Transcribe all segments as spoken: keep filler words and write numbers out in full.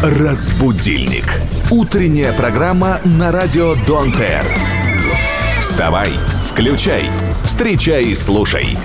Разбудильник. Утренняя программа на радио Дон Эр. Вставай, включай, встречай и слушай.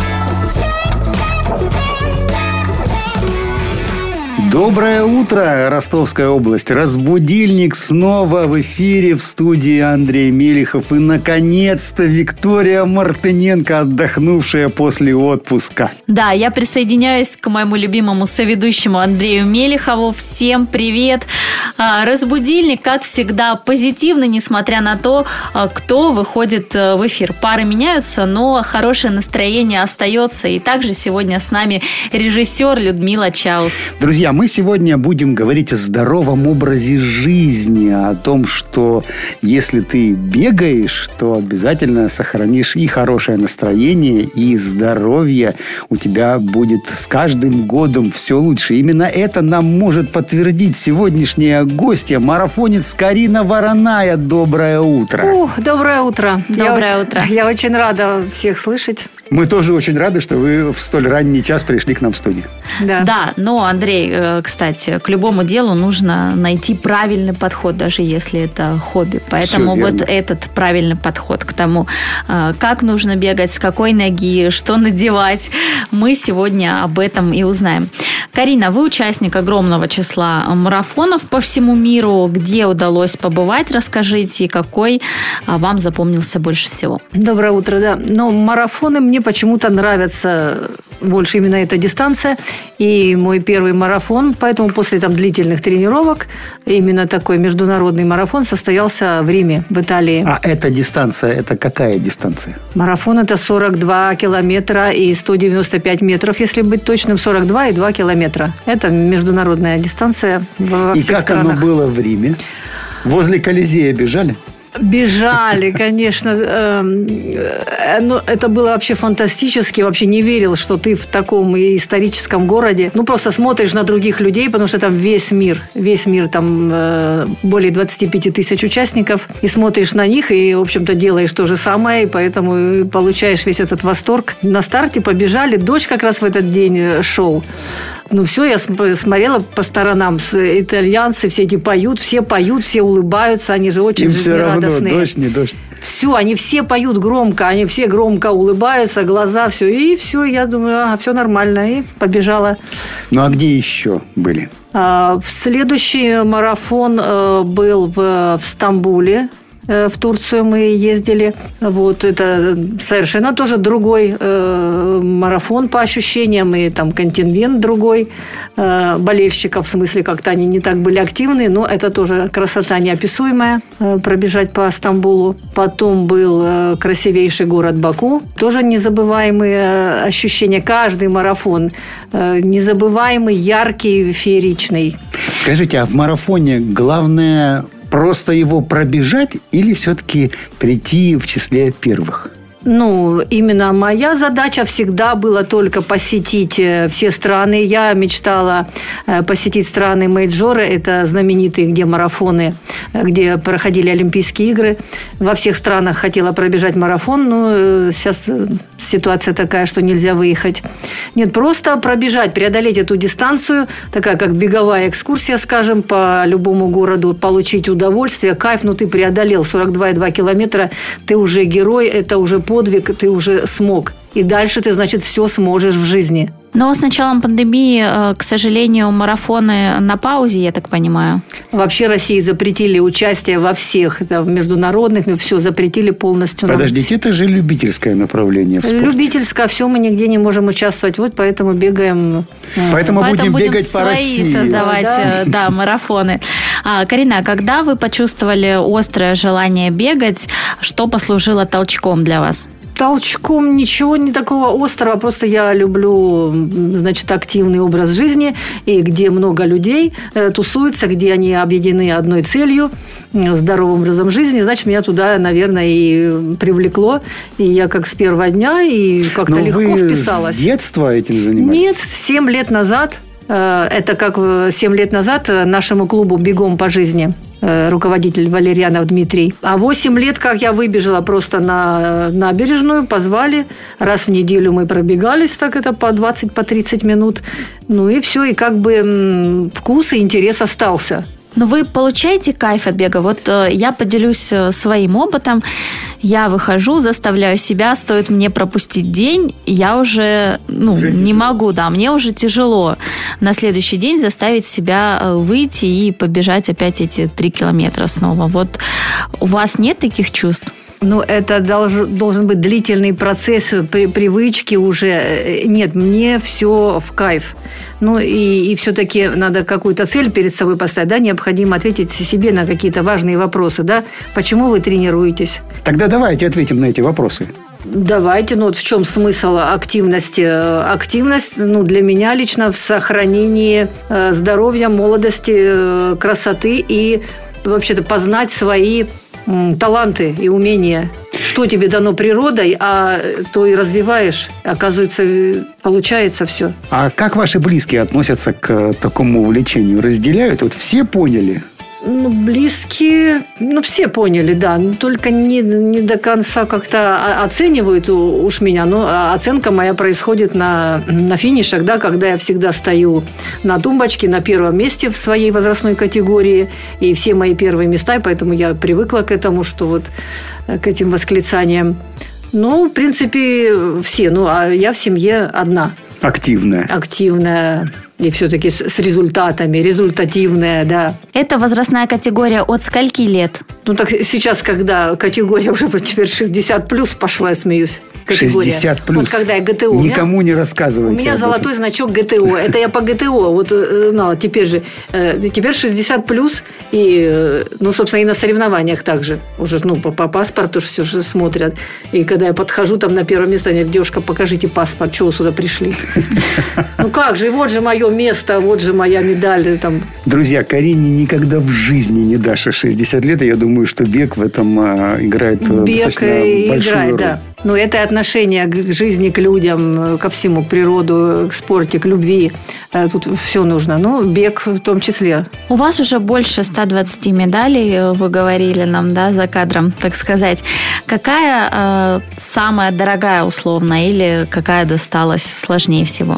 Доброе утро, Ростовская область. Разбудильник снова в эфире, в студии Андрей Мелихов. И, наконец-то, Виктория Мартыненко, отдохнувшая после отпуска. Да, я присоединяюсь к моему любимому соведущему Андрею Мелихову. Всем привет. Разбудильник, как всегда, позитивный, несмотря на то, кто выходит в эфир. Пары меняются, но хорошее настроение остается. И также сегодня с нами режиссер Людмила Чаус. Друзья, мы сегодня будем говорить о здоровом образе жизни, о том, что если ты бегаешь, то обязательно сохранишь и хорошее настроение, и здоровье у тебя будет с каждым годом все лучше. Именно это нам может подтвердить сегодняшняя гостья, марафонец Карина Вороная. Доброе утро. О, доброе утро. Доброе я утро. Очень, я очень рада всех слышать. Мы тоже очень рады, что вы в столь ранний час пришли к нам в студию. Да. Да, но, Андрей, кстати, к любому делу нужно найти правильный подход, даже если это хобби. Поэтому вот этот правильный подход к тому, как нужно бегать, с какой ноги, что надевать, мы сегодня об этом и узнаем. Карина, вы участник огромного числа марафонов по всему миру. Где удалось побывать, расскажите, какой вам запомнился больше всего? Доброе утро, да. Но марафоны мне почему-то нравятся больше именно эта дистанция. И мой первый марафон, поэтому после там длительных тренировок, именно такой международный марафон состоялся в Риме, в Италии. А эта дистанция, это какая дистанция? Марафон – это сорок два километра и сто девяносто пять метров, если быть точным, сорок два и два километра. Это международная дистанция во и всех как странах. Оно было в Риме? Возле Колизея бежали? Бежали, конечно. Но это было вообще фантастически. Вообще не верил, что ты в таком историческом городе. Ну, просто смотришь на других людей, потому что там весь мир. Весь мир, там более двадцать пять тысяч участников. И смотришь на них, и, в общем-то, делаешь то же самое. И поэтому получаешь весь этот восторг. На старте побежали. Дождь как раз в этот день шел. Ну, все, я смотрела по сторонам. Итальянцы все эти поют, все поют, все улыбаются. Они же очень жизнерадостные. Все равно, дождь, не дождь. Все, они все поют громко, они все громко улыбаются, глаза, все. И все, я думаю, а, все нормально. И побежала. Ну, а где еще были? А, следующий марафон а, был в, в Стамбуле. В Турцию мы ездили. Вот это совершенно тоже другой э, марафон по ощущениям, и там контингент другой э, болельщиков, в смысле, как-то они не так были активны, но это тоже красота неописуемая, э, пробежать по Стамбулу. Потом был э, красивейший город Баку, тоже незабываемые э, ощущения. Каждый марафон э, незабываемый, яркий, фееричный. Скажите, а в марафоне главное просто его пробежать или все-таки прийти в числе первых? Ну, именно моя задача всегда была только посетить все страны. Я мечтала посетить страны мейджоры, это знаменитые, где марафоны, где проходили Олимпийские игры. Во всех странах хотела пробежать марафон, но сейчас ситуация такая, что нельзя выехать. Нет, просто пробежать, преодолеть эту дистанцию, такая как беговая экскурсия, скажем, по любому городу, получить удовольствие, кайф, ну ты преодолел сорок два и два километра, ты уже герой, это уже подвиг, ты уже смог. И дальше ты, значит, все сможешь в жизни. Но с началом пандемии, к сожалению, марафоны на паузе, я так понимаю. Вообще России запретили участие во всех, это в международных, все запретили полностью. Подождите, это же любительское направление в спорте. Любительское, все, мы нигде не можем участвовать, вот поэтому бегаем. Поэтому, поэтому будем, будем бегать по России. Свои создавать, да, да, марафоны. А, Карина, когда вы почувствовали острое желание бегать, что послужило толчком для вас? Толчком ничего не такого острого, просто я люблю, значит, активный образ жизни, и где много людей э, тусуются, где они объединены одной целью, здоровым образом жизни, значит, меня туда, наверное, и привлекло, и я как с первого дня, и как-то Но легко вы вписалась. С детства этим занимаетесь? Нет, семь лет назад, э, это как семь лет назад нашему клубу «Бегом по жизни». руководитель Валерьянов Дмитрий. А восемь лет, как я выбежала просто на набережную, позвали. Раз в неделю мы пробегались, так это по двадцать, по тридцать минут. Ну и все, и как бы вкус и интерес остался. Но вы получаете кайф от бега? Вот э, я поделюсь своим опытом. Я выхожу, заставляю себя, стоит мне пропустить день, я уже ну, не могу, да, мне уже тяжело на следующий день заставить себя выйти и побежать опять эти три километра снова. Вот у вас нет таких чувств? Ну, это долж, должен быть длительный процесс, при, привычки уже. Нет, мне все в кайф. Ну, и, и все-таки надо какую-то цель перед собой поставить, да, необходимо ответить себе на какие-то важные вопросы, да. Почему вы тренируетесь? Тогда давайте ответим на эти вопросы. Давайте. Ну, вот в чем смысл активности? Активность, ну, для меня лично в сохранении здоровья, молодости, красоты и вообще-то познать свои таланты и умения. Что тебе дано природой, а то и развиваешь. Оказывается, получается все. А как ваши близкие относятся к такому увлечению? Разделяют? Вот все поняли? Ну, близкие, ну, все поняли, да. Только не, не до конца как-то оценивают уж меня. Но оценка моя происходит на, на финишах, да, когда я всегда стою на тумбочке на первом месте в своей возрастной категории. И все мои первые места, и поэтому я привыкла к этому, что вот к этим восклицаниям. Ну, в принципе, все. Ну, а я в семье одна. Активная. Активная. И все-таки с, с результатами, результативная, да. Это возрастная категория от скольки лет? Ну, так сейчас, когда категория уже теперь шестьдесят плюс пошла, я смеюсь. Категория. шестьдесят плюс. Вот когда я ГТО. Никому меня, не рассказывайте. У меня золотой значок ГТО. Это я по ГТО. Вот, ну, теперь же, теперь шестьдесят плюс. И, ну, собственно, и на соревнованиях также. Уже, ну, по, по паспорту все же смотрят. И когда я подхожу там на первое место, они говорят: девушка, покажите паспорт, чего вы сюда пришли? Ну, как же, вот же мое место, вот же моя медаль. Там. Друзья, Карине никогда в жизни не дашь шестьдесят лет. И я думаю, что бег в этом а, играет бег достаточно большую играет, роль. Да. Но это отношение к жизни, к людям, ко всему, к природу, к спорте, к любви. Тут все нужно. Ну, бег в том числе. У вас уже больше ста двадцати медалей, вы говорили нам, да, за кадром, так сказать. Какая э, самая дорогая, условно, или какая досталась сложнее всего?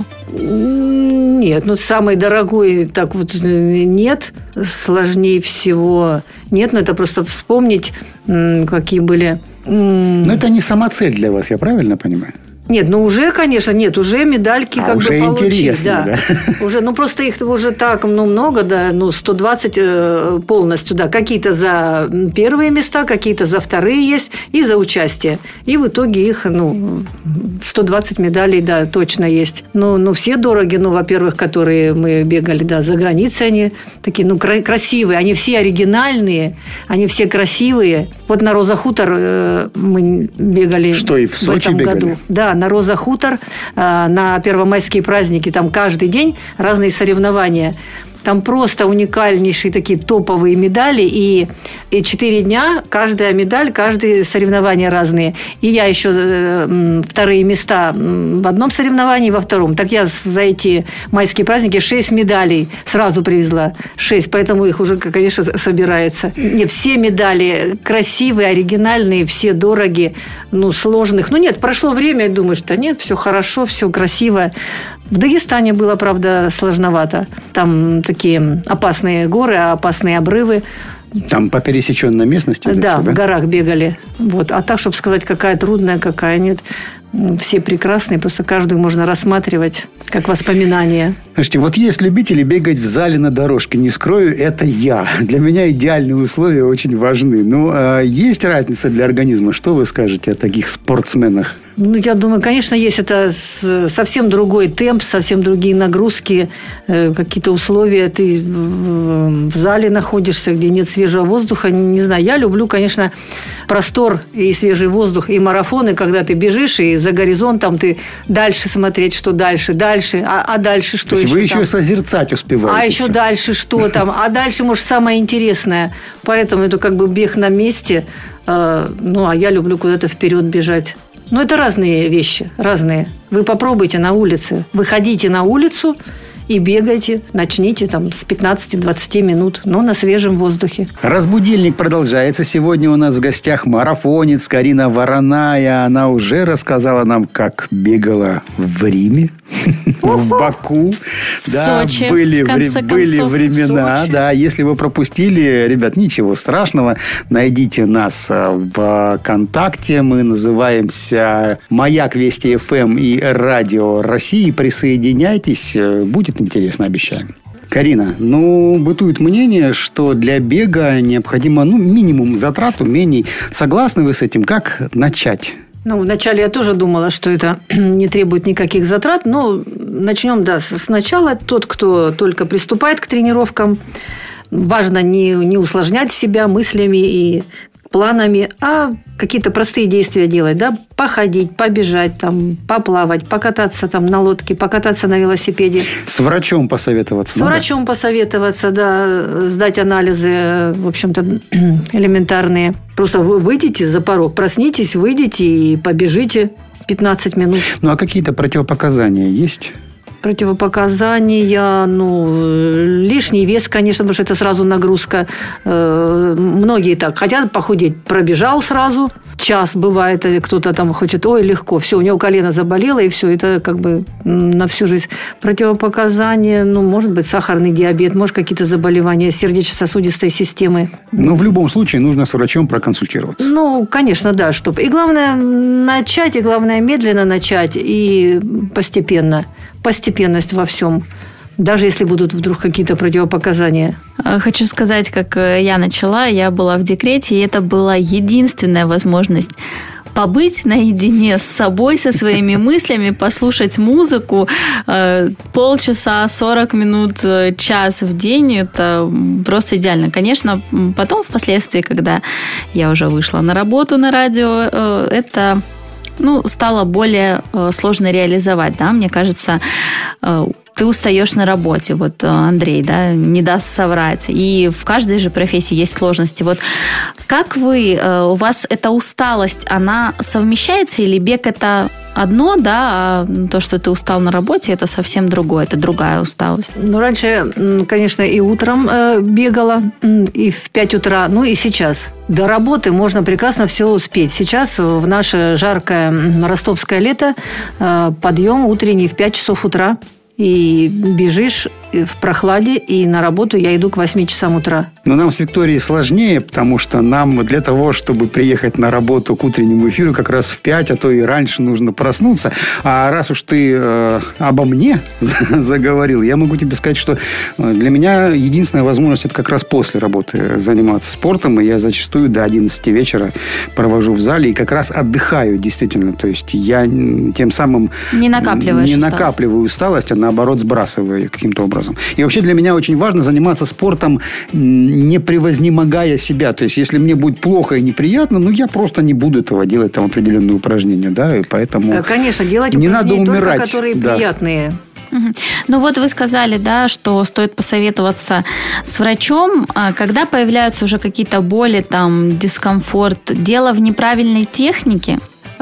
Нет, ну, самый дорогой так вот нет. Сложнее всего нет. Но это просто вспомнить, какие были... Но это не самоцель для вас, я правильно понимаю? Нет, ну уже, конечно, нет, уже медальки а, как уже бы получить. Да. Да. Уже, ну просто их уже так ну, много, да, ну сто двадцать э, полностью, да. Какие-то за первые места, какие-то за вторые есть и за участие. И в итоге их, ну, сто двадцать медалей, да, точно есть. Ну, ну все дороги, ну, во-первых, которые мы бегали, да, за границей, они такие, ну, кра- красивые, они все оригинальные, они все красивые. Вот на Роза Хутор э, мы бегали. Что, и в Сочи в этом бегали? году. Да, на Роза Хутор, э, на первомайские праздники, там каждый день разные соревнования. Там просто уникальнейшие такие топовые медали. И, и четыре дня каждая медаль, каждые соревнования разные. И я еще э, вторые места в одном соревновании, во втором. Так я за эти майские праздники шесть медалей сразу привезла. Шесть, поэтому их уже, конечно, собираются. Не, все медали красивые, оригинальные, все дорогие, ну, сложных. Ну, нет, прошло время, я думаю, что нет, все хорошо, все красиво. В Дагестане было, правда, сложновато. Там такие опасные горы, опасные обрывы. Там по пересеченной местности? Да, все, да, в горах бегали. Вот. А так, чтобы сказать, какая трудная, какая нет. Все прекрасные, просто каждую можно рассматривать как воспоминание. Слушайте, вот есть любители бегать в зале на дорожке. Не скрою, это я. Для меня идеальные условия очень важны. Ну, а есть разница для организма? Что вы скажете о таких спортсменах? Ну, я думаю, конечно, есть. Это совсем другой темп, совсем другие нагрузки, какие-то условия. Ты в зале находишься, где нет свежего воздуха. Не знаю, я люблю, конечно, простор и свежий воздух, и марафоны, когда ты бежишь, и за горизонтом ты дальше смотреть, что дальше, дальше, а, а дальше что еще. Вы еще там? Созерцать успеваете. А еще все. дальше что там, а дальше, может, самое интересное. Поэтому это как бы бег на месте. Ну, а я люблю куда-то вперед бежать. Но это разные вещи, разные. Вы попробуйте на улице. Выходите на улицу и бегайте, начните там с пятнадцати-двадцати минут, но на свежем воздухе. Разбудильник продолжается. Сегодня у нас в гостях марафонец Карина Вороная. Она уже рассказала нам, как бегала в Риме, в Баку. Да, Сочи, были, были времена. Да, если вы пропустили, ребят, ничего страшного. Найдите нас в ВКонтакте. Мы называемся «Маяк Вести эф эм» и «Радио России». Присоединяйтесь. Будет интересно, обещаем. Карина, ну, бытует мнение, что для бега необходимо, ну, минимум затрат, умений. Согласны вы с этим? Как начать? Ну, вначале я тоже думала, что это не требует никаких затрат, но начнем, да, сначала. Тот, кто только приступает к тренировкам, важно не, не усложнять себя мыслями и планами, а какие-то простые действия делать, да, походить, побежать, там, поплавать, покататься там на лодке, покататься на велосипеде. С врачом посоветоваться. С надо? врачом посоветоваться, да, сдать анализы, в общем-то, элементарные. Просто вы выйдите за порог, проснитесь, выйдите и побежите пятнадцать минут. Ну, а какие-то противопоказания есть? Противопоказания, ну, лишний вес, конечно, потому что это сразу нагрузка. Многие так хотят похудеть. Пробежал сразу, час бывает, кто-то там хочет, ой, легко, все, у него колено заболело, и все, это как бы на всю жизнь. Противопоказания, ну, может быть, сахарный диабет, может, какие-то заболевания сердечно-сосудистой системы. Но в любом случае нужно с врачом проконсультироваться. Ну, конечно, да, чтобы. И главное начать, и главное медленно начать, и постепенно. Постепенность во всем. Даже если будут вдруг какие-то противопоказания. Хочу сказать, как я начала. Я была в декрете, и это была единственная возможность побыть наедине с собой, со своими мыслями, послушать музыку полчаса, сорок минут, час в день. Это просто идеально. Конечно, потом, впоследствии, когда я уже вышла на работу на радио, это... ну, стало более э, сложно реализовать, да, мне кажется, э, ты устаешь на работе, вот Андрей, да, не даст соврать, и в каждой же профессии есть сложности. Вот как вы, э, у вас эта усталость, она совмещается, или бег это одно, да, а то, что ты устал на работе, это совсем другое, это другая усталость? Ну, раньше, конечно, и утром э, бегала, и в пять утра, ну и сейчас. До работы можно прекрасно все успеть. Сейчас в наше жаркое ростовское лето э, подъем утренний в пять часов утра. И бежишь в прохладе, и на работу я иду к восьми часам утра. Но нам с Викторией сложнее, потому что нам для того, чтобы приехать на работу к утреннему эфиру, как раз в пять, а то и раньше нужно проснуться. А раз уж ты э, обо мне заговорил, я могу тебе сказать, что для меня единственная возможность — это как раз после работы заниматься спортом. И я зачастую до одиннадцати вечера провожу в зале и как раз отдыхаю, действительно. То есть я тем самым не накапливаешь не усталость. накапливаю усталость, а наоборот сбрасываю ее каким-то образом. И вообще для меня очень важно заниматься спортом, не превознемогая себя. То есть, если мне будет плохо и неприятно, ну, я просто не буду этого делать, там, определенные упражнения, да, и поэтому... Конечно, делать не упражнения надо умирать, только, которые да. приятные. Ну вот вы сказали, да, что стоит посоветоваться с врачом, когда появляются уже какие-то боли, там, дискомфорт. Дело в неправильной технике?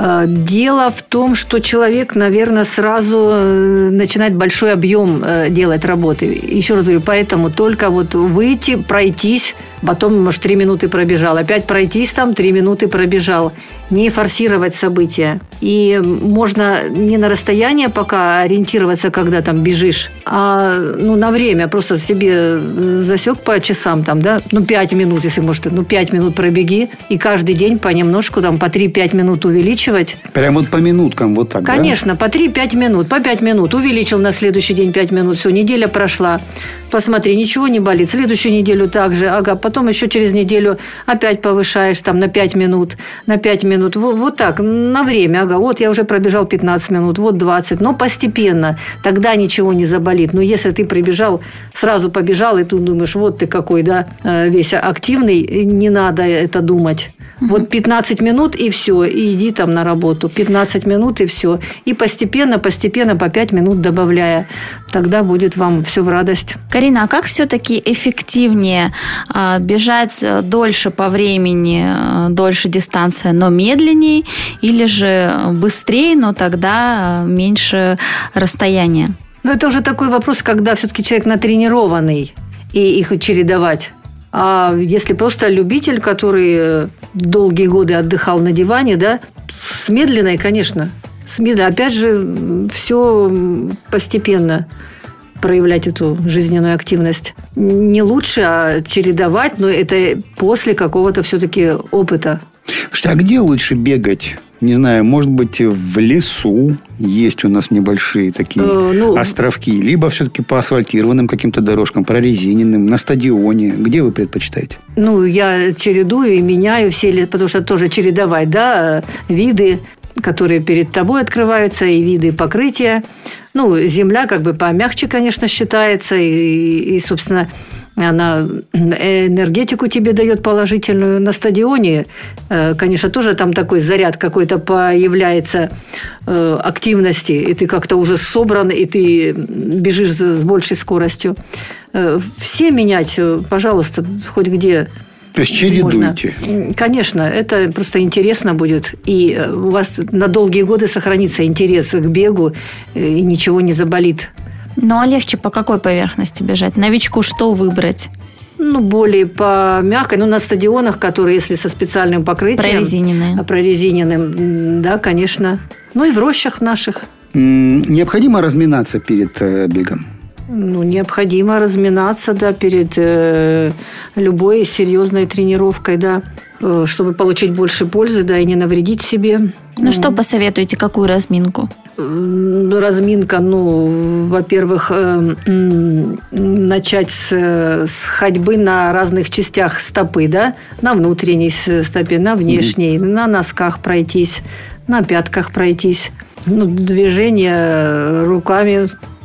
Дело в том, что человек, наверное, сразу начинает большой объем делать работы. Еще раз говорю, поэтому только вот выйти, пройтись, потом, может, три минуты пробежал, опять пройтись там, три минуты пробежал. Не форсировать события. И можно не на расстояние пока ориентироваться, когда там бежишь, а ну, на время просто себе засек по часам, там, да, ну, пять минут, если может, ну, пять минут пробеги, и каждый день понемножку, там, по три-пять минут увеличивать. Прям вот по минуткам, вот так, Конечно, да? по три-пять минут, по пять минут. Увеличил на следующий день пять минут, все, неделя прошла. Посмотри, ничего не болит. Следующую неделю также, ага, потом еще через неделю опять повышаешь там на пять минут, на пять минут. Вот, вот так, на время, ага, вот я уже пробежал пятнадцать минут, вот двадцать, но постепенно, тогда ничего не заболит. Но если ты прибежал, сразу побежал, и ты думаешь, вот ты какой, да, весь активный, не надо это думать. Вот пятнадцать минут и все, и иди там на работу. пятнадцать минут и все. И постепенно, постепенно по пять минут добавляя. Тогда будет вам все в радость. Карина, а как все-таки эффективнее а, бежать дольше по времени, а, дольше дистанция, но медленнее, или же быстрее, но тогда меньше расстояния? Но это уже такой вопрос, когда все-таки человек натренированный, и их чередовать. А если просто любитель, который долгие годы отдыхал на диване, да, с медленной, конечно, с медленной. Опять же, все постепенно проявлять эту жизненную активность. Не лучше, а чередовать, но это после какого-то все-таки опыта. Слушайте, а где лучше бегать? Не знаю, может быть, в лесу есть у нас небольшие такие э, ну, островки, либо все-таки по асфальтированным каким-то дорожкам, прорезиненным, на стадионе. Где вы предпочитаете? Ну, я чередую и меняю все, потому что тоже чередовать, да, виды, которые перед тобой открываются, и виды покрытия. Ну, земля как бы помягче, конечно, считается, и, и собственно, она энергетику тебе дает положительную. На стадионе, конечно, тоже там такой заряд какой-то появляется активности, и ты как-то уже собран, и ты бежишь с большей скоростью. Все менять, пожалуйста, хоть где. То есть чередуйте. Можно. Конечно, это просто интересно будет. И у вас на долгие годы сохранится интерес к бегу, и ничего не заболит. Ну, а легче по какой поверхности бежать? Новичку что выбрать? Ну, более по мягкой. Ну, на стадионах, которые, если со специальным покрытием. Прорезиненные. Прорезиненным, да, конечно. Ну, и в рощах наших. Необходимо разминаться перед бегом? Ну, необходимо разминаться, да, перед э, любой серьезной тренировкой, да, э, чтобы получить больше пользы, да, и не навредить себе. Ну, что посоветуете, какую разминку? Разминка, ну, во-первых, э, э, начать с, с ходьбы на разных частях стопы, да, на внутренней стопе, на внешней, mm-hmm. на носках пройтись, на пятках пройтись, ну, движения руками,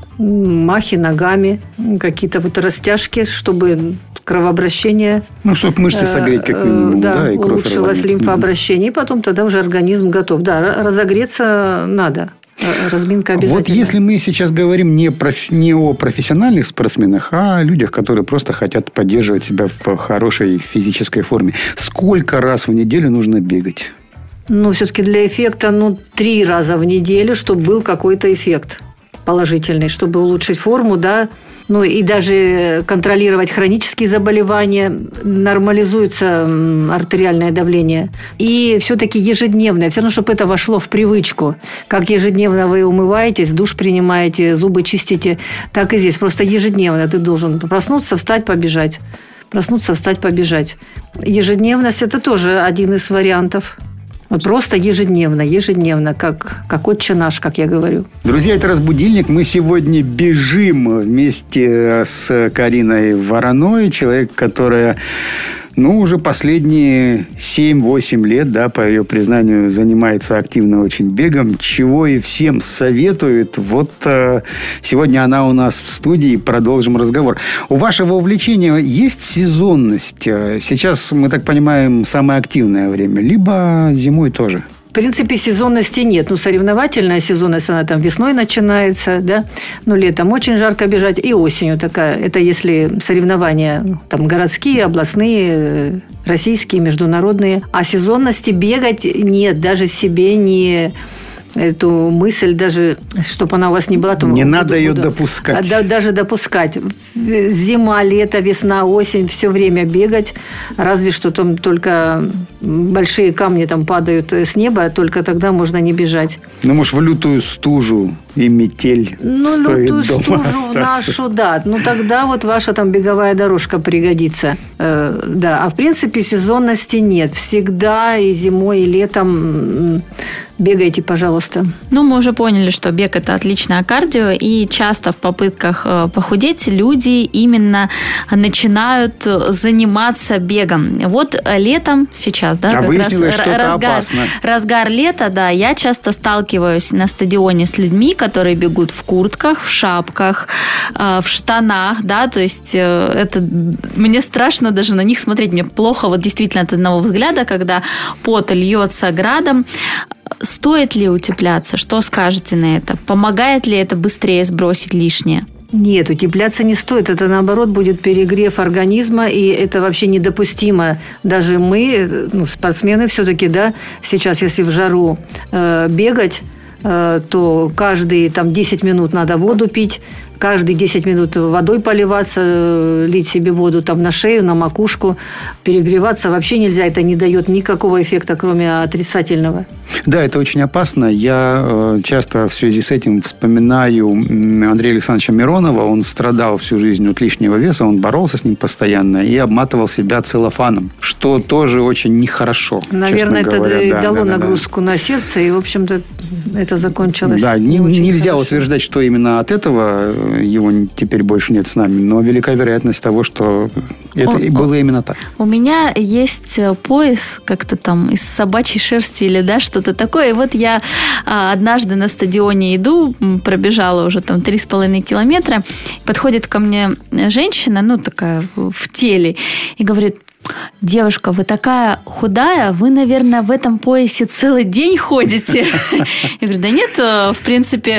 махи ногами, какие-то вот растяжки, чтобы кровообращение... Ну, чтобы мышцы согреть как минимум, да, да, и кровь улучшилось лимфообращение, и потом тогда уже организм готов. Да, разогреться надо. Разминка обязательно. Вот если мы сейчас говорим не, проф... не о профессиональных спортсменах, а о людях, которые просто хотят поддерживать себя в хорошей физической форме, сколько раз в неделю нужно бегать? Ну, все-таки для эффекта, ну, три раза в неделю, чтобы был какой-то эффект положительный, чтобы улучшить форму, да, ну и даже контролировать хронические заболевания, нормализуется артериальное давление. И все-таки ежедневное, все равно, чтобы это вошло в привычку. Как ежедневно вы умываетесь, душ принимаете, зубы чистите, так и здесь. Просто ежедневно ты должен проснуться, встать, побежать. Проснуться, встать, побежать. Ежедневность – это тоже один из вариантов. Вот просто ежедневно, ежедневно, как, как отче наш, как я говорю. Друзья, это «Разбудильник». Мы сегодня бежим вместе с Кариной Вороной, человек, которая, ну, уже последние семь-восемь лет, да, по ее признанию, занимается активно очень бегом, чего и всем советует. Вот э, сегодня она у нас в студии, продолжим разговор. У вашего увлечения есть сезонность? Сейчас, мы так понимаем, самое активное время, либо зимой тоже? В принципе, сезонности нет. Ну, соревновательная сезонность, она там весной начинается, да. Ну, летом очень жарко бежать, и осенью такая. Это если соревнования там городские, областные, российские, международные. А сезонности бегать нет, даже себе не... Эту мысль даже, чтобы она у вас не была... То не буду, надо ее буду, допускать. Да, даже допускать. Зима, лето, весна, осень, все время бегать. Разве что там только большие камни там падают с неба, только тогда можно не бежать. Ну, может, в лютую стужу и метель ну, стоит лютую дома стужу остаться. нашу, да. Ну, тогда вот ваша там беговая дорожка пригодится. Э, да, а в принципе сезонности нет. Всегда и зимой, и летом... Бегайте, пожалуйста. Ну, мы уже поняли, что бег – это отличное кардио, и часто в попытках похудеть люди именно начинают заниматься бегом. Вот летом сейчас, да, а как выяснилось, раз что это разгар, опасно. разгар лета, да, я часто сталкиваюсь на стадионе с людьми, которые бегут в куртках, в шапках, в штанах, да, то есть это мне страшно даже на них смотреть, мне плохо вот действительно от одного взгляда, когда пот льется градом. Стоит ли утепляться? Что скажете на это? Помогает ли это быстрее сбросить лишнее? Нет, утепляться не стоит. Это, наоборот, будет перегрев организма, и это вообще недопустимо. Даже мы, ну, спортсмены все-таки, да, сейчас, если в жару э, бегать, то каждые там, десять минут надо воду пить, каждые десять минут водой поливаться, лить себе воду там на шею, на макушку, перегреваться вообще нельзя. Это не дает никакого эффекта, кроме отрицательного. Да, это очень опасно. Я часто в связи с этим вспоминаю Андрея Александровича Миронова. Он страдал всю жизнь от лишнего веса, он боролся с ним постоянно и обматывал себя целлофаном, что тоже очень нехорошо. Наверное, это говоря. Да, дало да, да, нагрузку да. на сердце, и, в общем-то, это закончилось. Да, не не, нельзя хорошо. утверждать, что именно от этого его теперь больше нет с нами, но велика вероятность того, что это о, было о, именно так. У меня есть пояс как-то там из собачьей шерсти или да, что-то такое. И вот я а, однажды на стадионе иду, пробежала уже там три с половиной километра, подходит ко мне женщина, ну такая в теле, и говорит: девушка, вы такая худая, вы, наверное, в этом поясе целый день ходите. Я говорю: да нет, в принципе,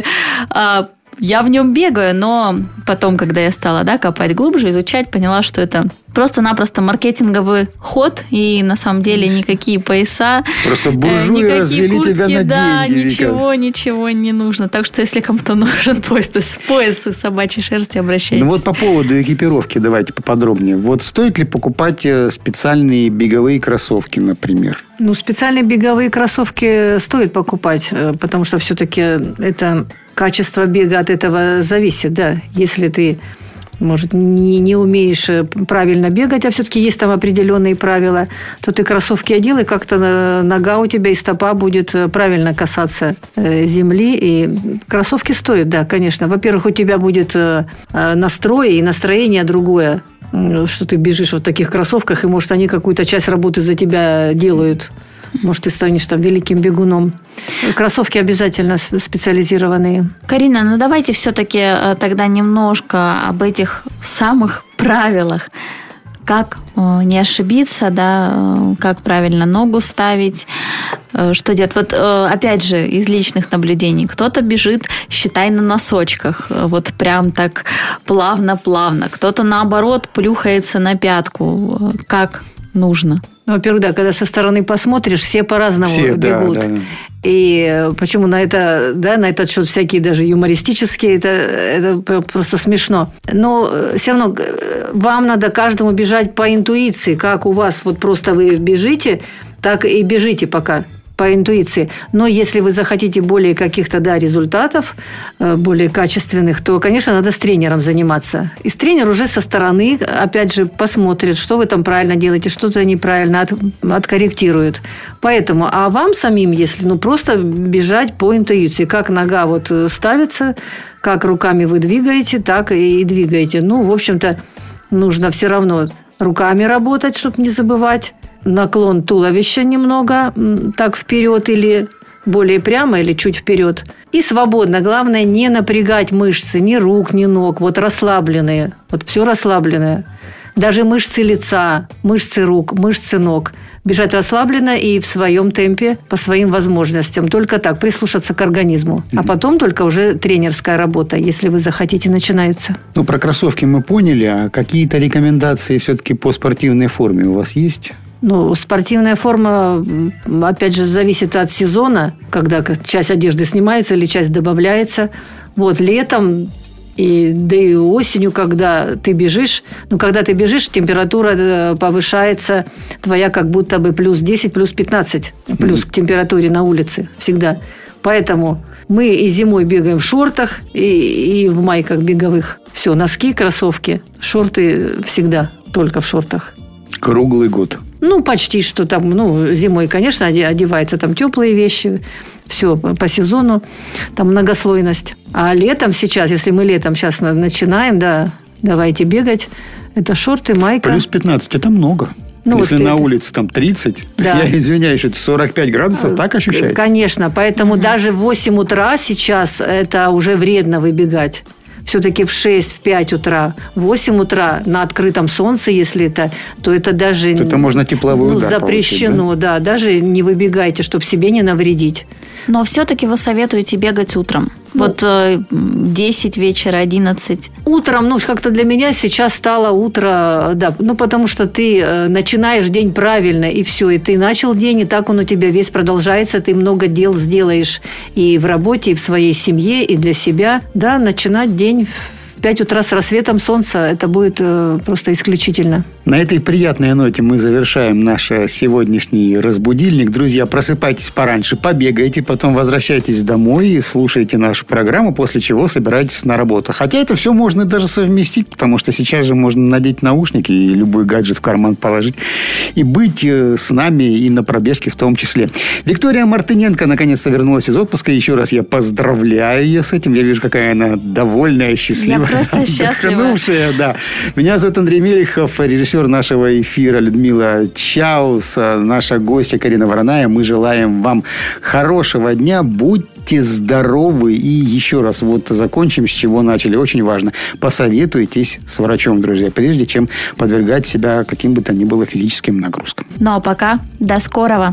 я в нем бегаю, но потом, когда я стала да, копать глубже, изучать, поняла, что это просто-напросто маркетинговый ход, и на самом деле никакие пояса, просто буржуи никакие развели куртки, тебя на да, деньги. ничего, Вика. ничего не нужно. Так что, если кому-то нужен пояс, то с пояс из собачьей шерсти обращайтесь. Ну вот по поводу экипировки давайте поподробнее. Вот стоит ли покупать специальные беговые кроссовки, например? Ну, специальные беговые кроссовки стоит покупать, потому что все-таки это качество бега от этого зависит, да. Если ты, может, не, не умеешь правильно бегать, а все-таки есть там определенные правила, то ты кроссовки одел, и как-то нога у тебя и стопа будет правильно касаться земли. И кроссовки стоят, да, конечно. Во-первых, у тебя будет настрой и настроение другое, что ты бежишь в таких кроссовках, и, может, они какую-то часть работы за тебя делают. Может, ты станешь там великим бегуном. Кроссовки обязательно специализированные. Карина, ну давайте все-таки тогда немножко об этих самых правилах. Как не ошибиться, да, как правильно ногу ставить, что делать. Вот опять же, из личных наблюдений. Кто-то бежит, считай, на носочках. Вот прям так плавно-плавно. Кто-то, наоборот, плюхается на пятку. Как нужно? Ну, во-первых, да, когда со стороны посмотришь, все по-разному все, бегут. Да, да. И почему на это, да, на этот счет всякие даже юмористические, это, это просто смешно. Но все равно вам надо каждому бежать по интуиции, как у вас вот просто вы бежите, так и бежите пока по интуиции. Но если вы захотите более каких-то, да, результатов, более качественных, то, конечно, надо с тренером заниматься. И тренер уже со стороны, опять же, посмотрит, что вы там правильно делаете, что-то неправильно, от, откорректирует. Поэтому, а вам самим, если, ну, просто бежать по интуиции, как нога вот ставится, как руками вы двигаете, так и двигаете. Ну, в общем-то, нужно все равно руками работать, чтобы не забывать. Наклон туловища немного так вперед или более прямо, или чуть вперед. И свободно. Главное, не напрягать мышцы ни рук, ни ног. Вот расслабленные. Вот все расслабленное. Даже мышцы лица, мышцы рук, мышцы ног. Бежать расслабленно и в своем темпе, по своим возможностям. Только так, прислушаться к организму. А потом только уже тренерская работа, если вы захотите, начинается. Ну, про кроссовки мы поняли. А какие-то рекомендации все-таки по спортивной форме у вас есть? Ну, спортивная форма, опять же, зависит от сезона, когда часть одежды снимается или часть добавляется. Вот, летом, и, да и осенью, когда ты бежишь, ну, когда ты бежишь, температура повышается, твоя как будто бы плюс десять, плюс пятнадцать, плюс mm-hmm. к температуре на улице всегда. Поэтому мы и зимой бегаем в шортах, и, и в майках беговых. Все, носки, кроссовки, шорты всегда только в шортах. Круглый год. Ну, почти что там, ну, зимой, конечно, одеваются там теплые вещи, все по сезону, там многослойность. А летом сейчас, если мы летом сейчас начинаем, да, давайте бегать, это шорты, майка. Плюс пятнадцать, это много. Ну, если вот на это... улице там тридцать, да. Я извиняюсь, это сорок пять градусов, так ощущается? Конечно, поэтому mm-hmm. даже в восемь утра сейчас это уже вредно выбегать. Все-таки в шесть, в пять утра, в восемь утра на открытом солнце, если это, то это даже это можно тепловой ну, удар запрещено, получить, да? Да, даже не выбегайте, чтобы себе не навредить. Но все-таки вы советуете бегать утром. Вот десять вечера, одиннадцать. Утром, ну, как-то для меня сейчас стало утро, да, ну, потому что ты начинаешь день правильно, и все, и ты начал день, и так он у тебя весь продолжается, ты много дел сделаешь и в работе, и в своей семье, и для себя, да, начинать день в пять утра с рассветом солнца, это будет просто исключительно. На этой приятной ноте мы завершаем наш сегодняшний разбудильник. Друзья, просыпайтесь пораньше, побегайте, потом возвращайтесь домой и слушайте нашу программу, после чего собирайтесь на работу. Хотя это все можно даже совместить, потому что сейчас же можно надеть наушники и любой гаджет в карман положить и быть с нами и на пробежке в том числе. Виктория Мартыненко наконец-то вернулась из отпуска. Еще раз я поздравляю ее с этим. Я вижу, какая она довольная, счастливая. Я просто счастлива. Да. Меня зовут Андрей Мелехов, режиссер нашего эфира Людмила Чаус, наша гостья Карина Вороная. Мы желаем вам хорошего дня. Будьте здоровы. И еще раз вот закончим, с чего начали. Очень важно. Посоветуйтесь с врачом, друзья, прежде чем подвергать себя каким бы то ни было физическим нагрузкам. Ну а пока до скорого.